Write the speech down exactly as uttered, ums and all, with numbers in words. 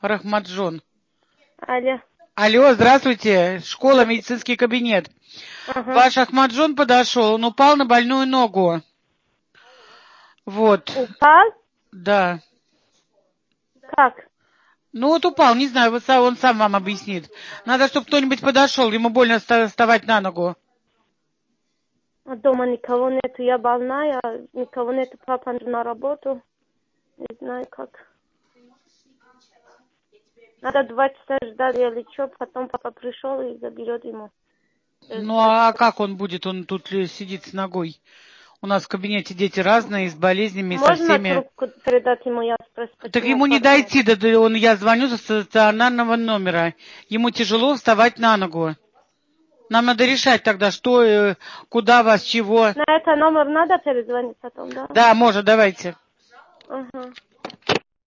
Рахматжон. Алло. Алло, здравствуйте. Школа, медицинский кабинет. Ага. Ваш Ахмаджон подошел, он упал на больную ногу. Вот. Упал? Да. Как? Ну вот упал, не знаю, вот сам- он сам вам объяснит. Надо, чтобы кто-нибудь подошел, ему больно ста- вставать на ногу. А дома никого нету, я больная, никого нету, папа на работу. Не знаю как. Надо два часа ждать, я лечу, потом папа пришел и заберет ему. Ну а как он будет, он тут ли сидит с ногой? У нас в кабинете дети разные, с болезнями, со Можно всеми. трубку передать ему, я спрошу, Так почему ему не папа нет? дойти, да, да он, я звоню со стационарного номера. Ему тяжело вставать на ногу. Нам надо решать тогда, что, э, куда вас, чего. На этот номер надо перезвонить потом, да? Да, может, давайте. Ага.